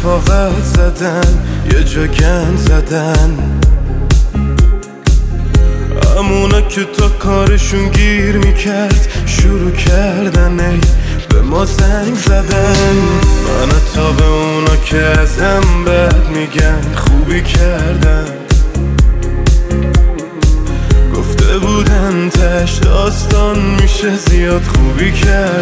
رفاقت زدن، یه جا گند زدن، همونا که تا کارشون گیر میکرد شروع کردن ای به ما زنگ زدن. من تا به اونا که ازم بد میگن خوبی کردن، گفته بودن تش داستان میشه زیاد خوبی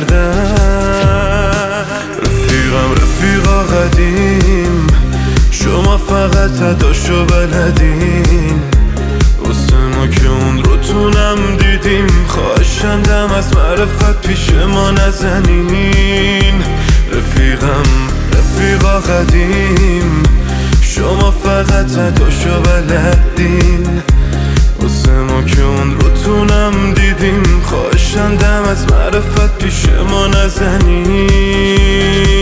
کردن. رفیقم رفیقا قدیم، شما فقط اداشو بلدین، واسه ما که اون رو تونم دیدیم، خواهشندم از معرفت پیش ما نزنین. رفیقم رفیقا قدیم، شما فقط اداشو بلدین، واسه ما که اون رو تونم دیدیم، خواهشندم از معرفت پیش ما نزنین.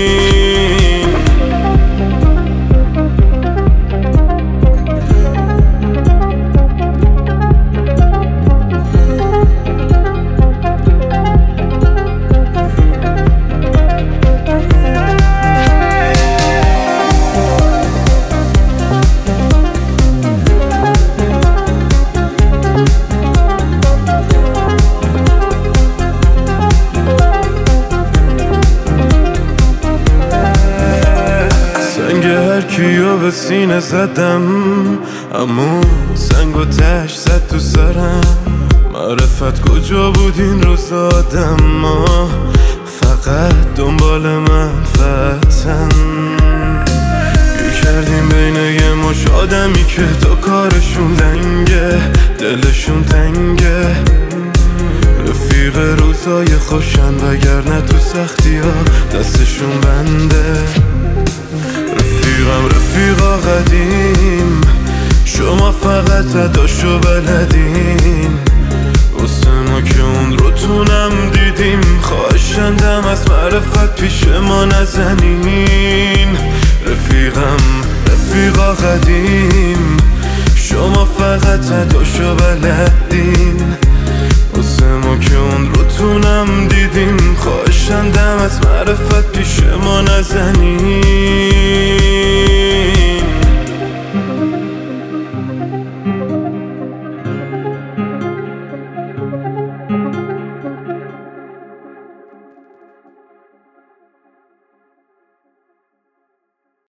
هر کیو به سینه زدم، همون سنگ و تش زد تو سرم. معرفت کجا بود این روز آدم، ما فقط دنبال منفعتن. گیر کردیم بین یه مش آدمی که تا کارشون لنگه، دلشون تنگه. رفیق روزای خوشن وگرنه تو سختی ها دستشون بنده. رفیقا قدیم، شما فقط اداشو بلدین، واسه ما که اون رو تونم دیدیم، خواهشندم از معرفت پیش ما نزنین. رفیقم رفیقا قدیم، شما فقط اداشو بلدین، واسه ما که اون رو تونم دیدیم، خواهشندم از معرفت پیش ما نزنین.